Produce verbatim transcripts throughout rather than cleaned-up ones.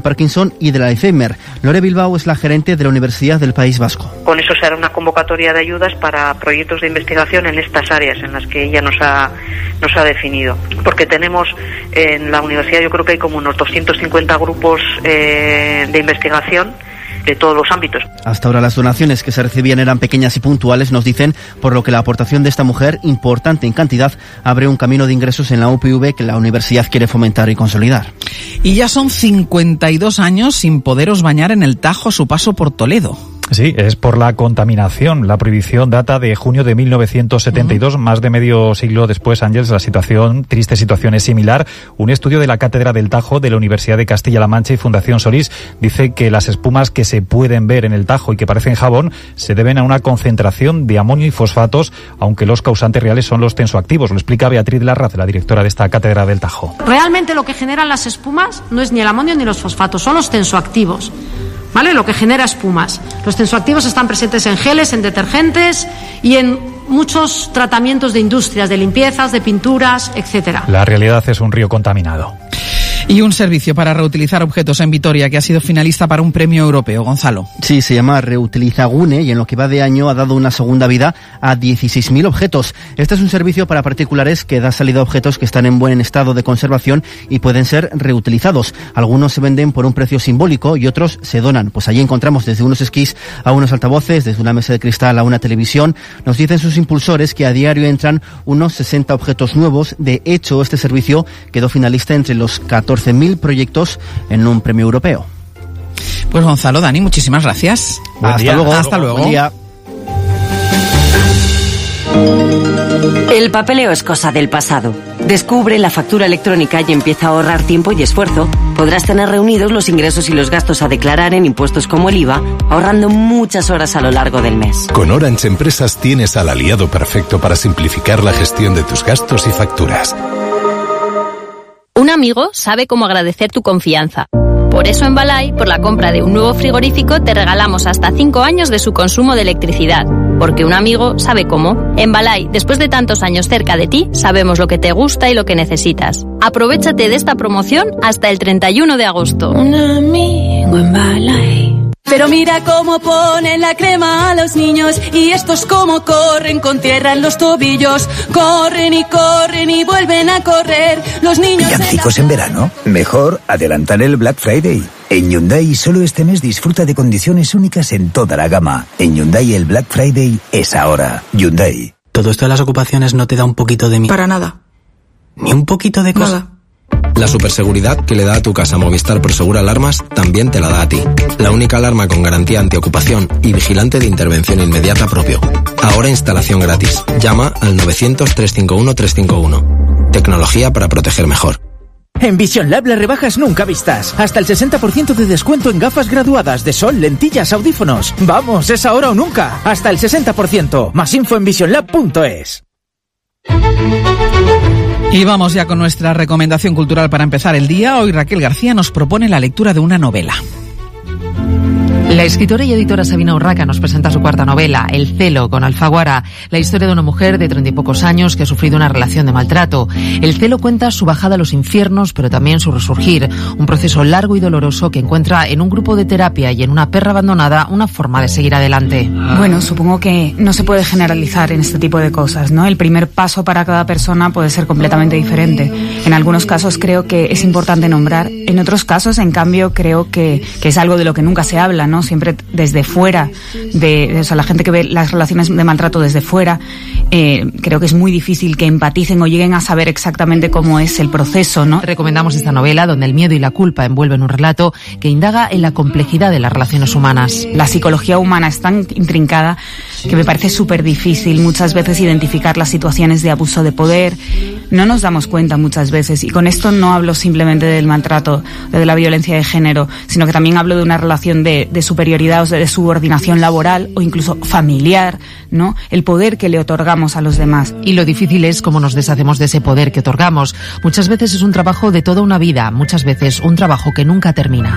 Parkinson y del Alzheimer. Lore Bilbao es la gerente de la Universidad del País Vasco. Con eso se hará una convocatoria de ayudas para proyectos de investigación en estas áreas en las que ella nos ha, nos ha definido. Porque tenemos en la universidad, yo creo que hay como unos doscientos cincuenta grupos eh, de investigación de todos los ámbitos. Hasta ahora las donaciones que se recibían eran pequeñas y puntuales, nos dicen, por lo que la aportación de esta mujer, importante en cantidad, abre un camino de ingresos en la U P V que la universidad quiere fomentar y consolidar. Y ya son cincuenta y dos años sin poderos bañar en el Tajo a su paso por Toledo. Sí, es por la contaminación. La prohibición data de junio de mil novecientos setenta y dos, uh-huh. Más de medio siglo después, Ángeles, la situación, triste situación es similar. Un estudio de la Cátedra del Tajo de la Universidad de Castilla-La Mancha y Fundación Solís dice que las espumas que se pueden ver en el Tajo y que parecen jabón se deben a una concentración de amonio y fosfatos, aunque los causantes reales son los tensoactivos. Lo explica Beatriz Larraz, la directora de esta Cátedra del Tajo. Realmente lo que generan las espumas no es ni el amonio ni los fosfatos, son los tensoactivos. ¿Vale? Lo que genera espumas. Los tensoactivos están presentes en geles, en detergentes y en muchos tratamientos de industrias, de limpiezas, de pinturas, etcétera. La realidad es un río contaminado. Y un servicio para reutilizar objetos en Vitoria que ha sido finalista para un premio europeo. Gonzalo. Sí, se llama Reutilizagune y en lo que va de año ha dado una segunda vida a dieciséis mil objetos. Este es un servicio para particulares que da salida a objetos que están en buen estado de conservación y pueden ser reutilizados. Algunos se venden por un precio simbólico y otros se donan. Pues allí encontramos desde unos esquís a unos altavoces, desde una mesa de cristal a una televisión. Nos dicen sus impulsores que a diario entran unos sesenta objetos nuevos. De hecho, este servicio quedó finalista entre los catorce mil proyectos en un premio europeo. Pues Gonzalo, Dani, muchísimas gracias. Hasta día. luego. Hasta luego. Buen día. El papeleo es cosa del pasado. Descubre la factura electrónica y empieza a ahorrar tiempo y esfuerzo. Podrás tener reunidos los ingresos y los gastos a declarar en impuestos como el I V A, ahorrando muchas horas a lo largo del mes. Con Orange Empresas tienes al aliado perfecto para simplificar la gestión de tus gastos y facturas. Un amigo sabe cómo agradecer tu confianza. Por eso en Balay, por la compra de un nuevo frigorífico, te regalamos hasta cinco años de su consumo de electricidad. Porque un amigo sabe cómo. En Balay, después de tantos años cerca de ti, sabemos lo que te gusta y lo que necesitas. Aprovéchate de esta promoción hasta el treinta y uno de agosto. Un amigo en Balay. Pero mira cómo ponen la crema a los niños y estos cómo corren con tierra en los tobillos. Corren y corren y vuelven a correr. Los niños... ¿Villancicos en verano? Mejor adelantar el Black Friday. En Hyundai solo este mes disfruta de condiciones únicas en toda la gama. En Hyundai el Black Friday es ahora. Hyundai. ¿Todo esto de las ocupaciones no te da un poquito de miedo? Para nada. ¿Ni un poquito de cosa? Nada. La superseguridad que le da a tu casa Movistar Prosegur Alarmas también te la da a ti. La única alarma con garantía antiocupación y vigilante de intervención inmediata propio. Ahora instalación gratis. Llama al novecientos, trescientos cincuenta y uno, trescientos cincuenta y uno. Tecnología para proteger mejor. En Vision Lab las rebajas nunca vistas. Hasta el sesenta por ciento de descuento en gafas graduadas de sol, lentillas, audífonos. Vamos, es ahora o nunca. Hasta el sesenta por ciento. Más info en vision lab punto es. Y vamos ya con nuestra recomendación cultural para empezar el día. Hoy Raquel García nos propone la lectura de una novela. La escritora y editora Sabina Urraca nos presenta su cuarta novela, El celo, con Alfaguara, la historia de una mujer de treinta y pocos años que ha sufrido una relación de maltrato. El celo cuenta su bajada a los infiernos, pero también su resurgir, un proceso largo y doloroso que encuentra en un grupo de terapia y en una perra abandonada una forma de seguir adelante. Bueno, supongo que no se puede generalizar en este tipo de cosas, ¿no? El primer paso para cada persona puede ser completamente diferente. En algunos casos creo que es importante nombrar, en otros casos, en cambio, creo que, que es algo de lo que nunca se habla, ¿no? Siempre desde fuera, de, de o sea, la gente que ve las relaciones de maltrato desde fuera, eh, creo que es muy difícil que empaticen o lleguen a saber exactamente cómo es el proceso, ¿no? Recomendamos esta novela donde el miedo y la culpa envuelven un relato que indaga en la complejidad de las relaciones humanas. La psicología humana es tan intrincada que me parece súper difícil muchas veces identificar las situaciones de abuso de poder. No nos damos cuenta muchas veces, y con esto no hablo simplemente del maltrato, de la violencia de género, sino que también hablo de una relación de, de superioridad o de subordinación laboral o incluso familiar, ¿no? El poder que le otorgamos a los demás. Y lo difícil es cómo nos deshacemos de ese poder que otorgamos. Muchas veces es un trabajo de toda una vida, muchas veces un trabajo que nunca termina.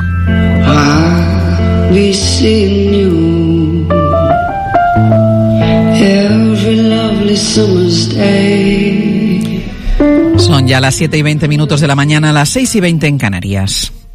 Son ya las siete y veinte minutos de la mañana, las seis y veinte en Canarias.